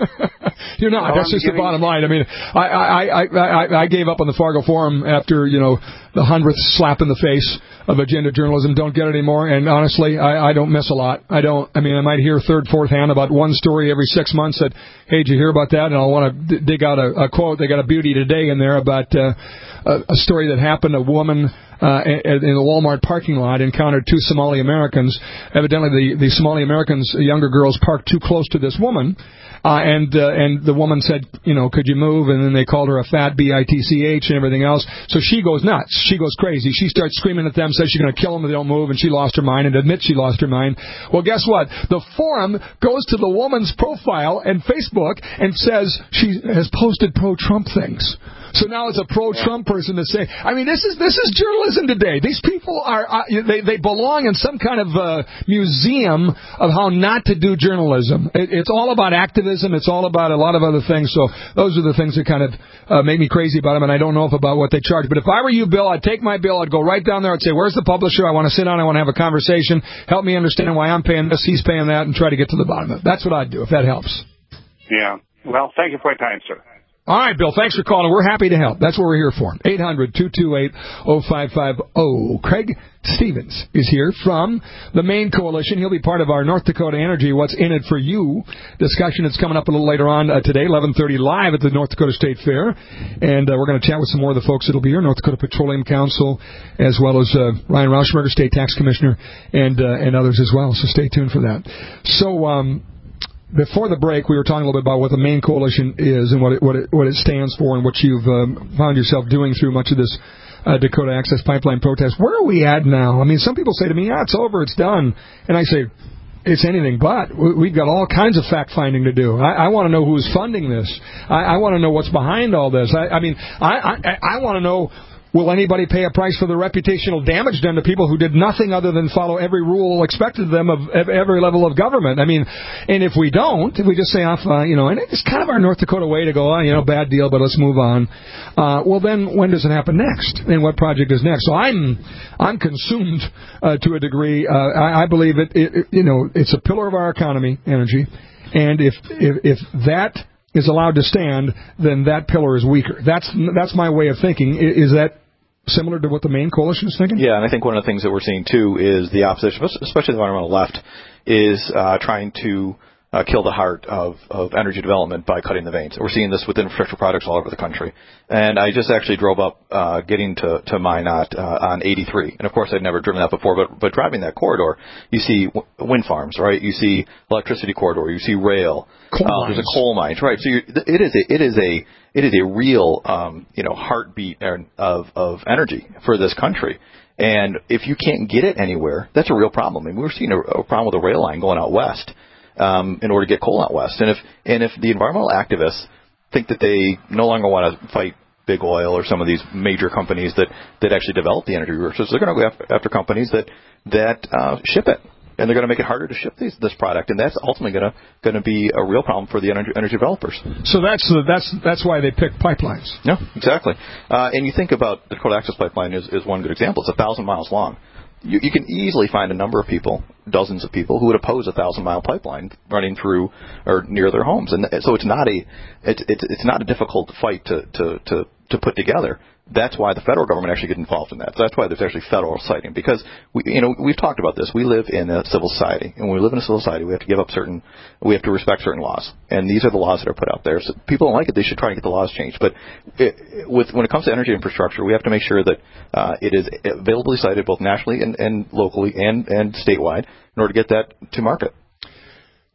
You're not. Well, That's I'm just giving... the bottom line. I mean, I, I, I, I, I gave up on the Fargo Forum after, you know, the hundredth slap in the face of agenda journalism. Don't get it anymore. And honestly, I, I don't miss a lot. I don't. I mean, I might hear third, fourth hand about one story every six months that, hey, did you hear about that? And I'll want to d- dig out a, a quote. They got a beauty today in there about uh, a, a story that happened. A woman uh, in, in the Walmart parking lot encountered two Somali Americans. Evidently, the, the Somali Americans, younger girls, parked too close to this woman. Uh, and uh, and the woman said, you know, could you move? And then they called her a fat B I T C H and everything else. So she goes nuts. She goes crazy. She starts screaming at them, says she's going to kill them if they don't move, and she lost her mind and admits she lost her mind. Well, guess what? The forum goes to the woman's profile and Facebook and says she has posted pro-Trump things. So now it's a pro-Trump person to say, I mean, this is this is journalism today. These people are, uh, they, they belong in some kind of uh, museum of how not to do journalism. It, it's all about activism. It's all about a lot of other things. So those are the things that kind of uh, make me crazy about them, and I don't know if about what they charge. But if I were you, Bill, I'd take my bill, I'd go right down there, I'd say, where's the publisher? I want to sit down, I want to have a conversation. Help me understand why I'm paying this, he's paying that, and try to get to the bottom of it. That's what I'd do, if that helps. Yeah. Well, thank you for your time, sir. All right, Bill, thanks for calling. We're happy to help. That's what we're here for. eight hundred, two two eight, oh five five oh. Craig Stevens is here from the Maine Coalition. He'll be part of our North Dakota Energy What's in It for You discussion. It's coming up a little later on uh, today, eleven thirty, live at the North Dakota State Fair. And uh, we're going to chat with some more of the folks that will be here, North Dakota Petroleum Council, as well as uh, Ryan Rauschenberger, State Tax Commissioner, and uh, and others as well. So stay tuned for that. So, um... before the break, we were talking a little bit about what the Maine Coalition is and what it, what it, what it stands for and what you've um, found yourself doing through much of this uh, Dakota Access Pipeline protest. Where are we at now? I mean, some people say to me, yeah, it's over, it's done. And I say, it's anything but. We've got all kinds of fact-finding to do. I, I want to know who's funding this. I, I want to know what's behind all this. I, I mean, I, I, I want to know, will anybody pay a price for the reputational damage done to people who did nothing other than follow every rule expected of them of, of every level of government? I mean, and if we don't, if we just say off, uh, you know, and it's kind of our North Dakota way to go, oh, you know, bad deal, but let's move on. Uh, well, then when does it happen next? And what project is next? So I'm, I'm consumed uh, to a degree. Uh, I, I believe it, it, it, you know, it's a pillar of our economy, energy, and if if, if that is allowed to stand, then that pillar is weaker. That's that's my way of thinking. Is that similar to what the Maine Coalition is thinking? Yeah, and I think one of the things that we're seeing, too, is the opposition, especially the environmental left, is uh, trying to uh, kill the heart of, of energy development by cutting the veins. We're seeing this with infrastructure projects all over the country. And I just actually drove up uh, getting to, to Minot uh, on eighty-three. And, of course, I'd never driven that before, but, but driving that corridor, you see w- wind farms, right? You see electricity corridor. You see rail. Coal uh, mines. There's a coal mines, right? So you, it is a, it is a it is a real um, you know heartbeat of of energy for this country. And if you can't get it anywhere, that's a real problem. I mean, we're seeing a, a problem with a rail line going out west um, in order to get coal out west. And if and if the environmental activists think that they no longer want to fight big oil or some of these major companies that, that actually develop the energy resources, they're going to go after, after companies that that uh, ship it. And they're going to make it harder to ship these, this product, and that's ultimately going to going to be a real problem for the energy, energy developers. So that's the, that's that's why they pick pipelines. Yeah, exactly. Uh, and you think about the Dakota Access Pipeline is, is one good example. It's a thousand miles long. You, you can easily find a number of people, dozens of people, who would oppose a thousand mile pipeline running through or near their homes, and so it's not a it's it's, it's not a difficult fight to to to, to put together. That's why the federal government actually gets involved in that. That's why there's actually federal siting, because we, you know, we've talked about this. We live in a civil society, and when we live in a civil society, we have to give up certain, we have to respect certain laws, and these are the laws that are put out there. So people don't like it; they should try to get the laws changed. But it, with when it comes to energy infrastructure, we have to make sure that uh, it is availably sited both nationally and, and locally and and statewide in order to get that to market.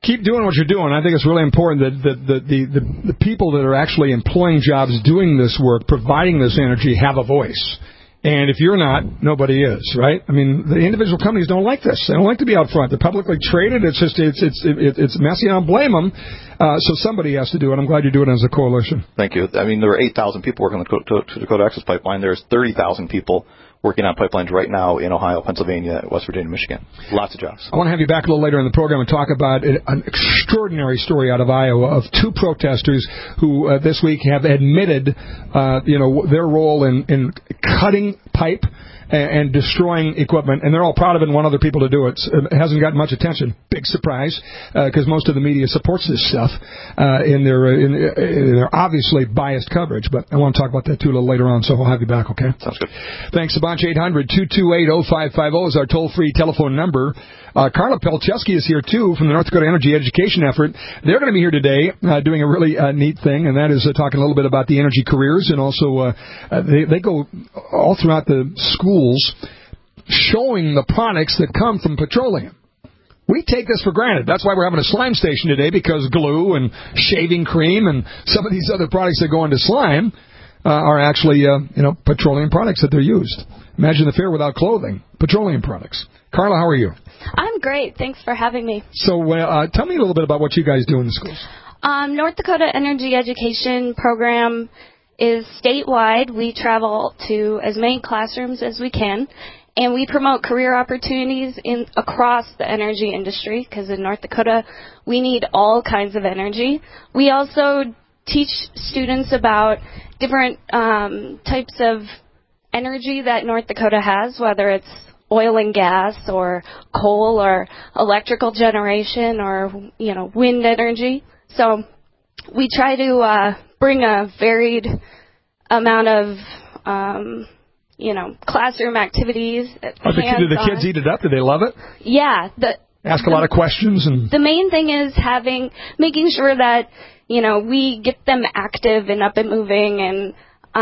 keep doing what you're doing. I think it's really important that the, the, the, the, the people that are actually employing jobs doing this work, providing this energy, have a voice. And if you're not, nobody is, right? I mean, the individual companies don't like this. They don't like to be out front. They're publicly traded. It's just, it's it's it, it's messy. I don't blame them. Uh, so somebody has to do it. I'm glad you're doing it as a coalition. Thank you. I mean, there are eight thousand people working on the Dakota, Dakota Access Pipeline. There's thirty thousand people working on pipelines right now in Ohio, Pennsylvania, West Virginia, Michigan. Lots of jobs. I want to have you back a little later in the program and talk about an extraordinary story out of Iowa of two protesters who uh, this week have admitted, uh, you know, their role in, in cutting pipe and destroying equipment, and they're all proud of it and want other people to do it. It hasn't gotten much attention. Big surprise, because uh, most of the media supports this stuff uh, in their in, in their obviously biased coverage. But I want to talk about that too a little later on, so I'll have you back, okay? Sounds good. Thanks a bunch. eight hundred, two two eight, oh five five oh is our toll-free telephone number. Uh, Carla Pelcheski is here, too, from the North Dakota Energy Education Effort. They're going to be here today uh, doing a really uh, neat thing, and that is uh, talking a little bit about the energy careers, and also uh, uh, they, they go all throughout the schools showing the products that come from petroleum. We take this for granted. That's why we're having a slime station today, because glue and shaving cream and some of these other products that go into slime uh, are actually, uh, you know, petroleum products that they're used. Imagine the fair without clothing. Petroleum products. Carla, how are you? I'm great. Thanks for having me. So uh, tell me a little bit about what you guys do in the schools. Um, North Dakota Energy Education Program is statewide. We travel to as many classrooms as we can, and we promote career opportunities in across the energy industry, because in North Dakota we need all kinds of energy. We also teach students about different um, types of energy that North Dakota has, whether it's oil and gas or coal or electrical generation or, you know, wind energy. So we try to uh, bring a varied amount of, um, you know, classroom activities. Are the, do the kids eat it up? Do they love it? Yeah. The, Ask a lot of questions. And the main thing is having, making sure that, you know, we get them active and up and moving, and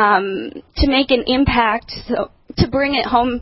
um, to make an impact, so to bring it home.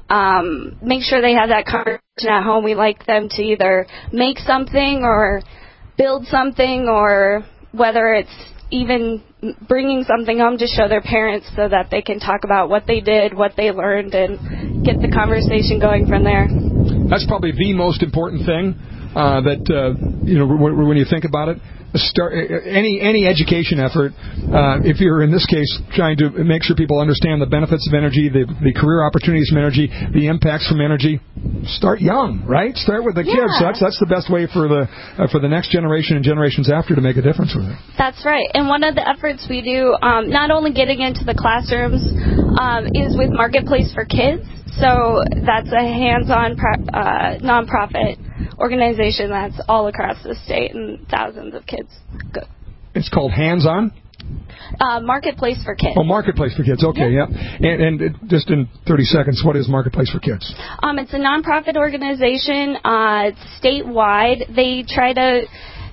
Um, make sure they have that conversation at home. We like them to either make something or build something, or whether it's even bringing something home to show their parents so that they can talk about what they did, what they learned, and get the conversation going from there. That's probably the most important thing uh, that, uh, you know, when, when you think about it. Start, any any education effort, uh, if you're in this case trying to make sure people understand the benefits of energy, the, the career opportunities from energy, the impacts from energy, start young, right? Start with the yeah. kids. So that's that's the best way for the uh, for the next generation and generations after to make a difference with it. That's right. And one of the efforts we do, um, not only getting into the classrooms, um, is with Marketplace for Kids. So that's a hands-on pro- uh, nonprofit organization that's all across the state, and thousands of kids go. It's called Hands-On? Uh, Marketplace for Kids. Oh, Marketplace for Kids. Okay, yeah. yeah. And, and it, just in thirty seconds, what is Marketplace for Kids? Um, it's a nonprofit organization. Uh, it's statewide. They try to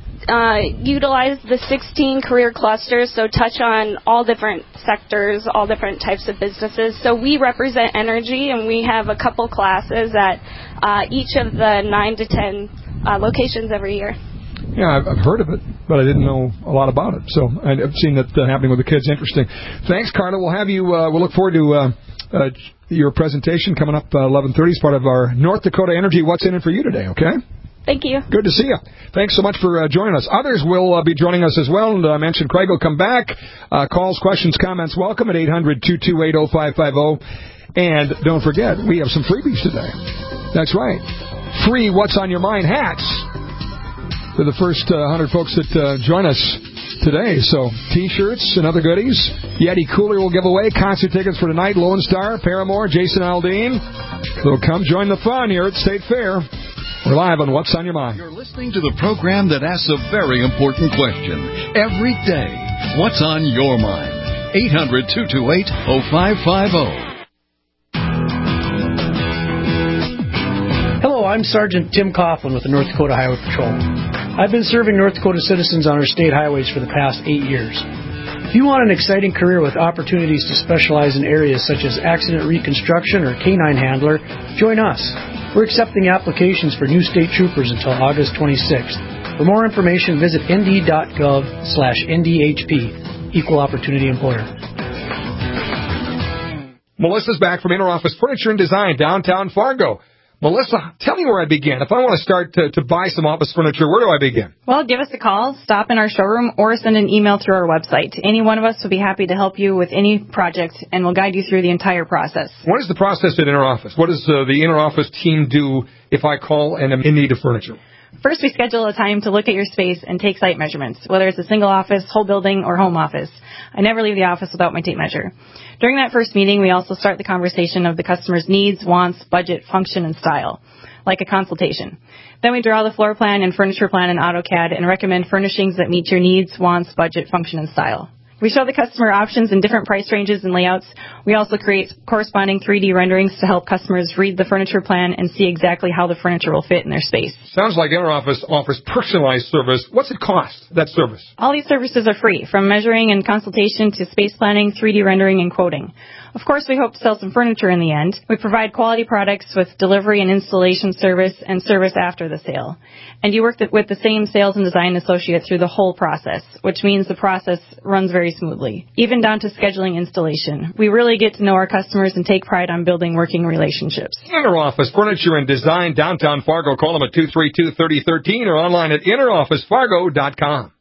Uh, utilize the sixteen career clusters, so touch on all different sectors, all different types of businesses. So we represent energy, and we have a couple classes at uh, each of the nine to ten uh, locations every year. Yeah, I've, I've heard of it, but I didn't know a lot about it. So I've seen that uh, happening with the kids. Interesting. Thanks, Carla. We'll have you. Uh, we'll look forward to uh, uh, your presentation coming up uh, eleven thirty as part of our North Dakota Energy What's in it for you today. Okay. Thank you. Good to see you. Thanks so much for uh, joining us. Others will uh, be joining us as well. And I uh, mentioned Craig will come back. Uh, calls, questions, comments, welcome at eight hundred, two two eight, oh five five oh. And don't forget, we have some freebies today. That's right. Free What's on Your Mind hats for the first uh, one hundred folks that uh, join us today. So T-shirts and other goodies. Yeti Cooler will give away. Concert tickets for tonight. Lone Star, Paramore, Jason Aldean. So come join the fun here at State Fair. We're live on What's on Your Mind. You're listening to the program that asks a very important question every day. What's on your mind? eight hundred, two two eight, oh five five oh. Hello, I'm Sergeant Tim Coughlin with the North Dakota Highway Patrol. I've been serving North Dakota citizens on our state highways for the past eight years. If you want an exciting career with opportunities to specialize in areas such as accident reconstruction or canine handler, join us. We're accepting applications for new state troopers until August twenty-sixth. For more information, visit nd.gov slash ndhp, Equal Opportunity Employer. Melissa's back from Interoffice Furniture and Design, downtown Fargo. Melissa, tell me where I begin. If I want to start to, to buy some office furniture, where do I begin? Well, give us a call, stop in our showroom, or send an email through our website. Any one of us will be happy to help you with any project, and we'll guide you through the entire process. What is the process at Interoffice? What does uh, the Interoffice team do if I call and am in need of furniture? First, we schedule a time to look at your space and take site measurements, whether it's a single office, whole building, or home office. I never leave the office without my tape measure. During that first meeting, we also start the conversation of the customer's needs, wants, budget, function, and style, like a consultation. Then we draw the floor plan and furniture plan in AutoCAD and recommend furnishings that meet your needs, wants, budget, function, and style. We show the customer options in different price ranges and layouts. We also create corresponding three D renderings to help customers read the furniture plan and see exactly how the furniture will fit in their space. Sounds like Interoffice offers personalized service. What's it cost, that service? All these services are free, from measuring and consultation to space planning, three D rendering, and quoting. Of course, we hope to sell some furniture in the end. We provide quality products with delivery and installation service and service after the sale. And you work with the same sales and design associate through the whole process, which means the process runs very smoothly, even down to scheduling installation. We really get to know our customers and take pride on building working relationships. Interoffice Furniture and Design, downtown Fargo. Call them at two three two, three oh one three or online at interoffice fargo dot com.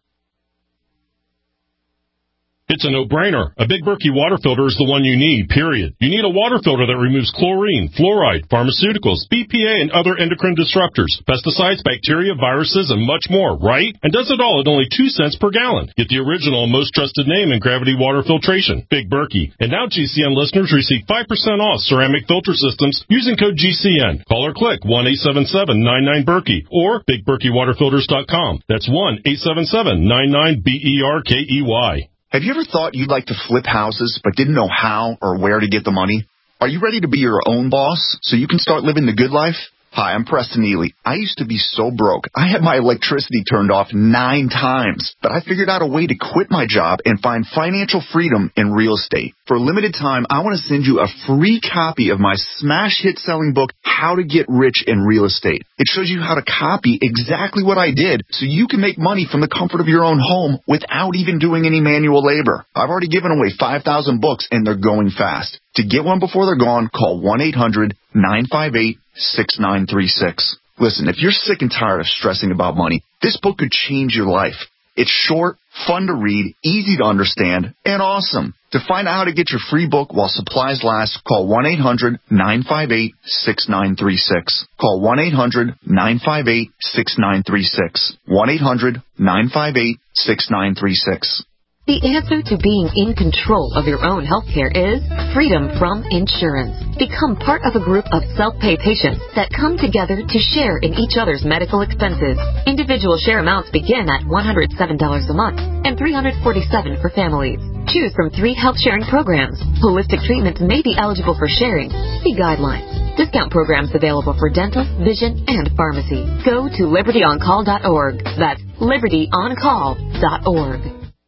It's a no-brainer. A Big Berkey water filter is the one you need, period. You need a water filter that removes chlorine, fluoride, pharmaceuticals, B P A, and other endocrine disruptors, pesticides, bacteria, viruses, and much more, right? And does it all at only two cents per gallon. Get the original and most trusted name in gravity water filtration, Big Berkey. And now G C N listeners receive five percent off ceramic filter systems using code G C N. Call or click one eight seven seven, nine nine, Berkey or big berkey water filters dot com. That's one eight seven seven, nine nine, B E R K E Y. Have you ever thought you'd like to flip houses but didn't know how or where to get the money? Are you ready to be your own boss so you can start living the good life? Hi, I'm Preston Neely. I used to be so broke. I had my electricity turned off nine times, but I figured out a way to quit my job and find financial freedom in real estate. For a limited time, I want to send you a free copy of my smash hit selling book, How to Get Rich in Real Estate. It shows you how to copy exactly what I did so you can make money from the comfort of your own home without even doing any manual labor. I've already given away five thousand books and they're going fast. To get one before they're gone, call one eight hundred, nine five eight, six nine three six. Listen, if you're sick and tired of stressing about money, this book could change your life. It's short, fun to read, easy to understand, and awesome. To find out how to get your free book while supplies last, call one eight hundred, nine five eight, six nine three six. Call one eight hundred, nine five eight, six nine three six. one eight hundred, nine five eight, six nine three six. The answer to being in control of your own healthcare is freedom from insurance. Become part of a group of self-pay patients that come together to share in each other's medical expenses. Individual share amounts begin at one hundred seven dollars a month and three hundred forty-seven dollars for families. Choose from three health sharing programs. Holistic treatments may be eligible for sharing. See guidelines. Discount programs available for dental, vision, and pharmacy. Go to liberty on call dot org. That's liberty on call dot org.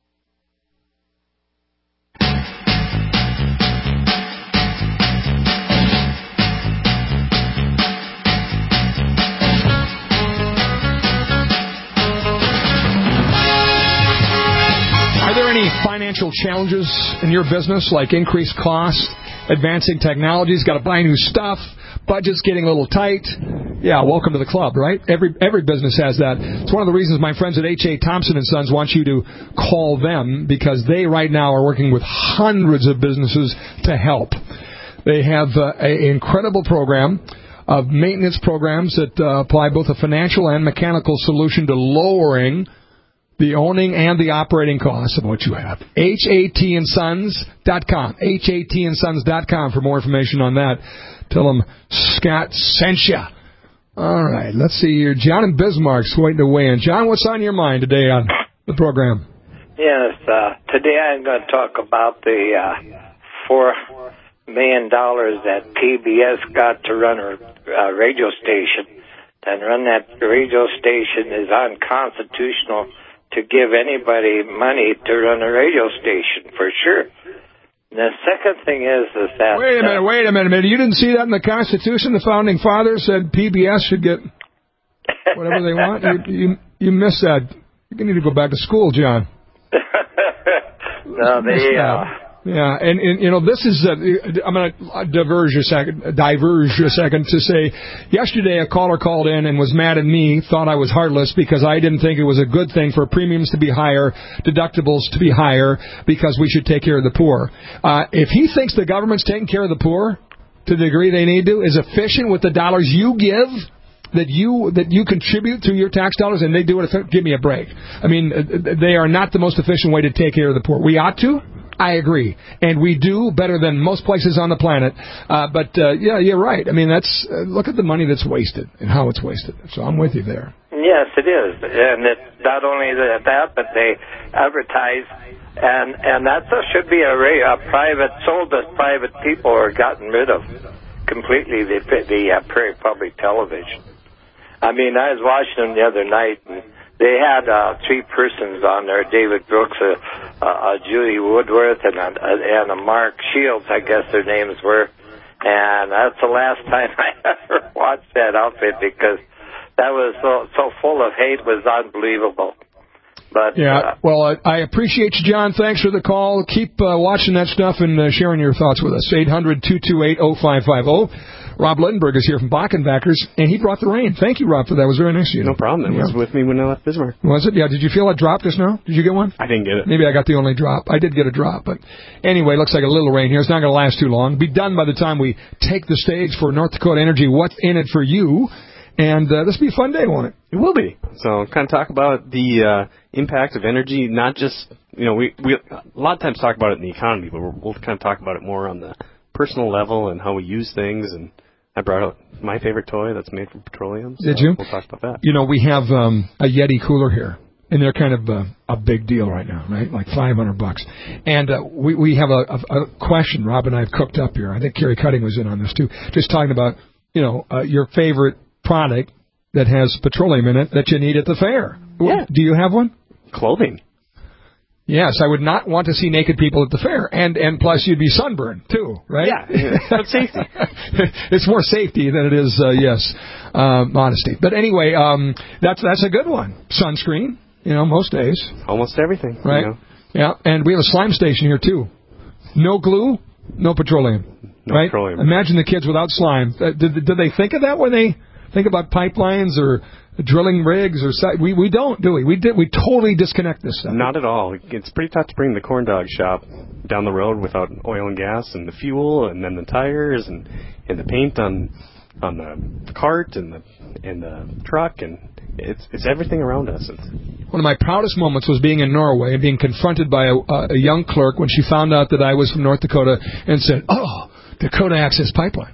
Financial challenges in your business, like increased costs, advancing technologies, got to buy new stuff, budget's getting a little tight. Yeah, welcome to the club, right? Every every business has that. It's one of the reasons my friends at H A. Thompson and Sons want you to call them, because they right now are working with hundreds of businesses to help. They have uh, an incredible program of maintenance programs that uh, apply both a financial and mechanical solution to lowering the owning and the operating costs of what you have. H A T and Sons dot com. H A T and Sons dot com for more information on that. Tell them Scott sent ya. All right, let's see here. John in Bismarck's waiting to weigh in. John, what's on your mind today on the program? Yes, uh, today I'm going to talk about the uh, four million dollars that P B S got to run a uh, radio station. And run that radio station is unconstitutional to give anybody money to run a radio station, for sure. The second thing is, is that... Wait a minute, uh, wait a minute, minute. You didn't see that in the Constitution? The Founding Fathers said P B S should get whatever they want? You, you, You missed that. You need to go back to school, John. No, they... Uh, Yeah, and, and you know, this is, uh, I'm going to diverge a second, diverge a second to say, yesterday a caller called in and was mad at me, thought I was heartless because I didn't think it was a good thing for premiums to be higher, deductibles to be higher, because we should take care of the poor. Uh, if he thinks the government's taking care of the poor to the degree they need to, is efficient with the dollars you give, that you that you contribute through your tax dollars, and they do it, give me a break. I mean, they are not the most efficient way to take care of the poor. We ought to. I agree, and we do better than most places on the planet. Uh, but uh, yeah, you're right. I mean, that's uh, look at the money that's wasted and how it's wasted. So I'm with you there. Yes, it is, and it, not only that, but they advertise, and and that should be a, a private sold to private people or gotten rid of completely. The the uh, Prairie Public Television. I mean, I was watching them the other night, and they had uh, three persons on there: David Brooks, uh, uh, Judy Woodworth, and uh, and uh, Mark Shields, I guess their names were. And that's the last time I ever watched that outfit because that was so so full of hate, it was unbelievable. But yeah, uh, well, uh, I appreciate you, John. Thanks for the call. Keep uh, watching that stuff and uh, sharing your thoughts with us. eight hundred, two two eight, oh five five oh. Rob Littenberg is here from Bachenbackers, and he brought the rain. Thank you, Rob, for that. It was very nice of you. No problem. It yeah. was with me when I left Bismarck. Was it? Yeah. Did you feel that drop just now? Did you get one? I didn't get it. Maybe I got the only drop. I did get a drop. But anyway, looks like a little rain here. It's not going to last too long. Be done by the time we take the stage for North Dakota Energy. What's in it for you? And uh, this will be a fun day, won't it? It will be. So kind of talk about the uh, impact of energy, not just, you know, we, we a lot of times talk about it in the economy, but we're, we'll kind of talk about it more on the personal level and how we use things. And I brought out my favorite toy that's made from petroleum. So Did you? We'll talk about that. You know, we have um, a Yeti cooler here, and they're kind of uh, a big deal right now, right? Like five hundred bucks. And uh, we, we have a, a, a question Rob and I have cooked up here. I think Kerry Cutting was in on this, too. Just talking about, you know, uh, your favorite product that has petroleum in it that you need at the fair. Yeah. Do you have one? Clothing. Yes, I would not want to see naked people at the fair. And and plus you'd be sunburned, too, right? Yeah, yeah. That's safety. It's more safety than it is, uh, yes, uh, modesty. But anyway, um, that's that's a good one. Sunscreen, you know, most days. Almost everything. Right? You know. Yeah, and we have a slime station here, too. No glue, no petroleum. No right? petroleum. Imagine the kids without slime. Uh, did, did they think of that when they think about pipelines or drilling rigs or si- we we don't, do we? We did we totally disconnect this stuff. Not at all. It's pretty tough to bring the corn dog shop down the road without oil and gas and the fuel and then the tires and, and the paint on on the cart and the and the truck, and it's it's everything around us. It's, One of my proudest moments was being in Norway and being confronted by a, a young clerk when she found out that I was from North Dakota and said, "Oh, Dakota Access Pipeline."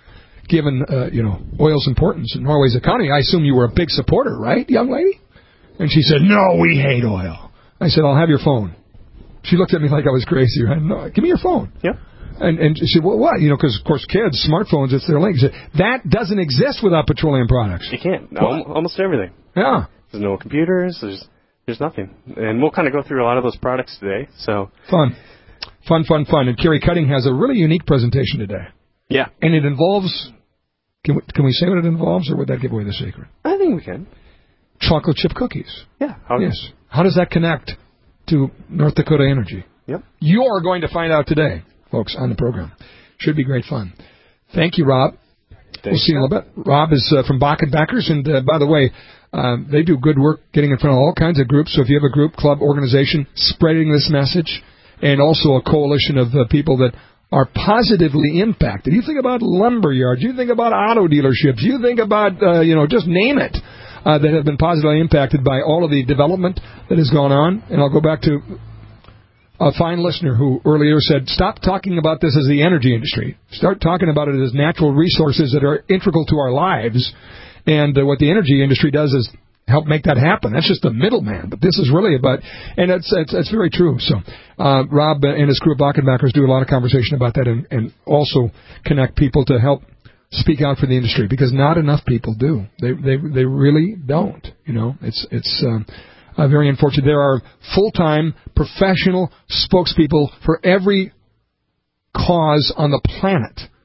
Given, uh, you know, oil's importance in Norway's economy, I assume you were a big supporter, right, young lady? And she said, "No, we hate oil." I said, "I'll have your phone." She looked at me like I was crazy. Right? No, give me your phone. Yeah. And and she said, "Well, what?" You know, because, of course, kids, smartphones, it's their link. She said, "That doesn't exist without petroleum products." You can't. What? Almost everything. Yeah. There's no computers. There's there's nothing. And we'll kind of go through a lot of those products today. So Fun. Fun, fun, fun. And Kerry Cutting has a really unique presentation today. Yeah. And it involves... Can we, can we say what it involves, or would that give away the secret? I think we can. Chocolate chip cookies. Yeah. How yes. How does that connect to North Dakota Energy? Yep. You're going to find out today, folks, on the program. Should be great fun. Thank you, Rob. Thanks, we'll see you in a little bit. Rob is uh, from Bachenbackers, and uh, by the way, um, they do good work getting in front of all kinds of groups. So if you have a group, club, organization, spreading this message, and also a coalition of uh, people that are positively impacted. You think about lumber yards, you think about auto dealerships, you think about, uh, you know, just name it, uh, that have been positively impacted by all of the development that has gone on. And I'll go back to a fine listener who earlier said, stop talking about this as the energy industry. Start talking about it as natural resources that are integral to our lives. And uh, what the energy industry does is help make that happen. That's just the middleman. But this is really about, and it's it's, it's very true. So uh, Rob and his crew of Bachenbackers do a lot of conversation about that, and, and also connect people to help speak out for the industry, because not enough people do. They they they really don't. You know, it's it's um, uh, very unfortunate. There are full-time professional spokespeople for every cause on the planet.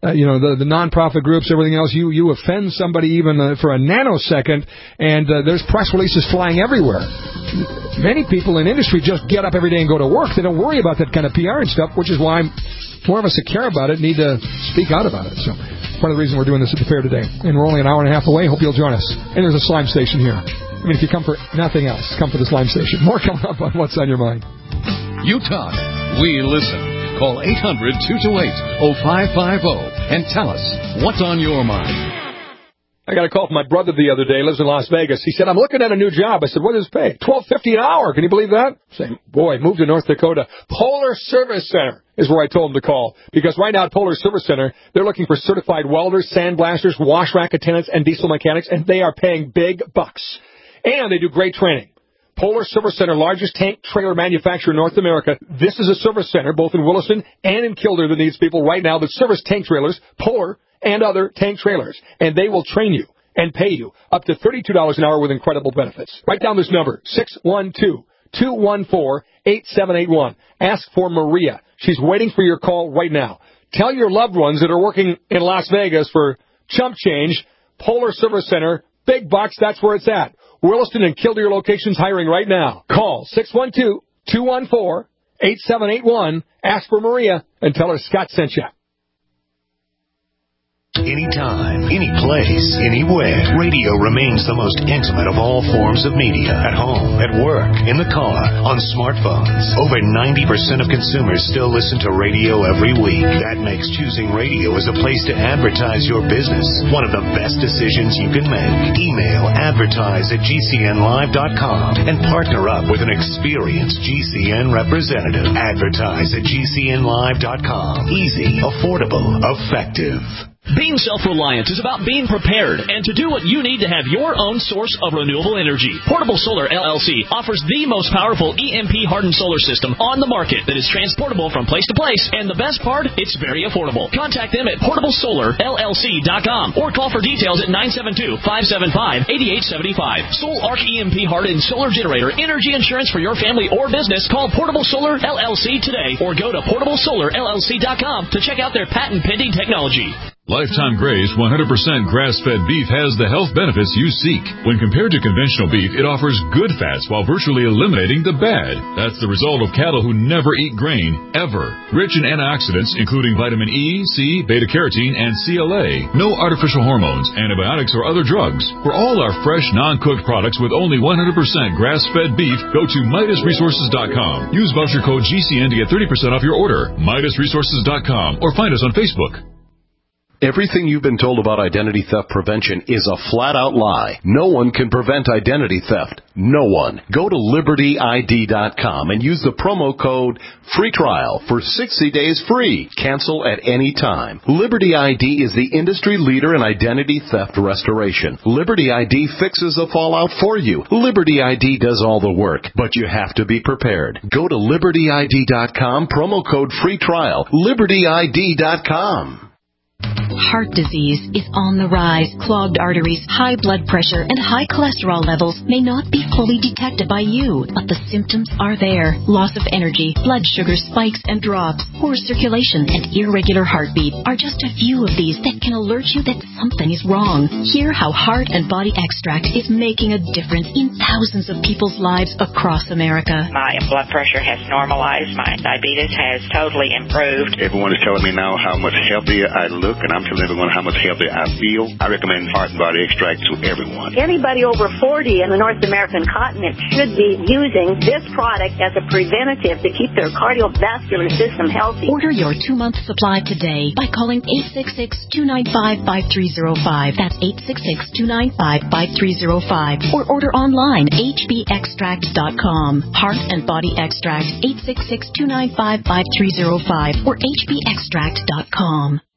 uh, you know, the, the non-profit groups, everything else, you, you offend somebody even uh, for a nanosecond, and uh, there's press releases flying everywhere. Many people in industry just get up every day and go to work. They don't worry about that kind of P R and stuff, which is why more of us that care about it need to speak out about it. So part of the reason we're doing this at the fair today. And we're only an hour and a half away. Hope you'll join us. And there's a slime station here. I mean, if you come for nothing else, come for the slime station. More coming up on What's on Your Mind. You talk, we listen. Call eight hundred, two two eight, oh five five oh and tell us what's on your mind. I got a call from my brother the other day. He lives in Las Vegas. He said, I'm looking at a new job. I said, what does it pay? twelve fifty an hour. Can you believe that? I said, boy, move to North Dakota. Polar Service Center is where I told him to call. Because right now at Polar Service Center, they're looking for certified welders, sandblasters, wash rack attendants, and diesel mechanics, and they are paying big bucks. And they do great training. Polar Service Center, largest tank trailer manufacturer in North America. This is a service center, both in Williston and in Kildare, that needs people right now that service tank trailers, Polar, and other tank trailers. And they will train you and pay you up to thirty-two dollars an hour with incredible benefits. Write down this number, six one two, two one four, eight seven eight one. Ask for Maria. She's waiting for your call right now. Tell your loved ones that are working in Las Vegas for chump change, Polar Service Center, big bucks, that's where it's at. Williston and Kildare locations hiring right now. Call six one two, two one four, eight seven eight one. Ask for Maria and tell her Scott sent you. Anytime, any place, anywhere, radio remains the most intimate of all forms of media. At home, at work, in the car, on smartphones. Over ninety percent of consumers still listen to radio every week. That makes choosing radio as a place to advertise your business one of the best decisions you can make. Email advertise at G C N live dot com and partner up with an experienced G C N representative. Advertise at G C N live dot com. Easy, affordable, effective. Being self-reliant is about being prepared and to do what you need to have your own source of renewable energy. Portable Solar L L C offers the most powerful E M P-hardened solar system on the market that is transportable from place to place, and the best part, it's very affordable. Contact them at portable solar L L C dot com or call for details at nine seven two, five seven five, eight eight seven five. Sol Arc E M P-hardened solar generator energy insurance for your family or business. Call Portable Solar L L C today or go to portable solar L L C dot com to check out their patent-pending technology. Lifetime Graze one hundred percent grass-fed beef has the health benefits you seek. When compared to conventional beef, it offers good fats while virtually eliminating the bad. That's the result of cattle who never eat grain, ever. Rich in antioxidants, including vitamin E, C, beta-carotene, and C L A. No artificial hormones, antibiotics, or other drugs. For all our fresh, non-cooked products with only one hundred percent grass-fed beef, go to Midas Resources dot com. Use voucher code G C N to get thirty percent off your order. Midas Resources dot com or find us on Facebook. Everything you've been told about identity theft prevention is a flat-out lie. No one can prevent identity theft. No one. Go to Liberty I D dot com and use the promo code FREE TRIAL for sixty days free. Cancel at any time. Liberty I D is the industry leader in identity theft restoration. Liberty I D fixes the fallout for you. Liberty I D does all the work, but you have to be prepared. Go to Liberty I D dot com, promo code FREE TRIAL. Liberty I D dot com. Heart disease is on the rise. Clogged arteries, high blood pressure, and high cholesterol levels may not be fully detected by you, but the symptoms are there. Loss of energy, blood sugar spikes and drops, poor circulation, and irregular heartbeat are just a few of these that can alert you that something is wrong. Hear how Heart and Body Extract is making a difference in thousands of people's lives across America. My blood pressure has normalized. My diabetes has totally improved. Everyone is telling me now how much healthier I look, and I'm telling everyone how much healthier I feel. I recommend Heart and Body Extract to everyone. Anybody over forty in the North American continent should be using this product as a preventative to keep their cardiovascular system healthy. Order your two-month supply today by calling eight six six, two nine five, five three zero five. That's eight six six, two nine five, five three zero five. Or order online, H B extract dot com. Heart and Body Extract, eight six six, two nine five, five three zero five or H B extract dot com.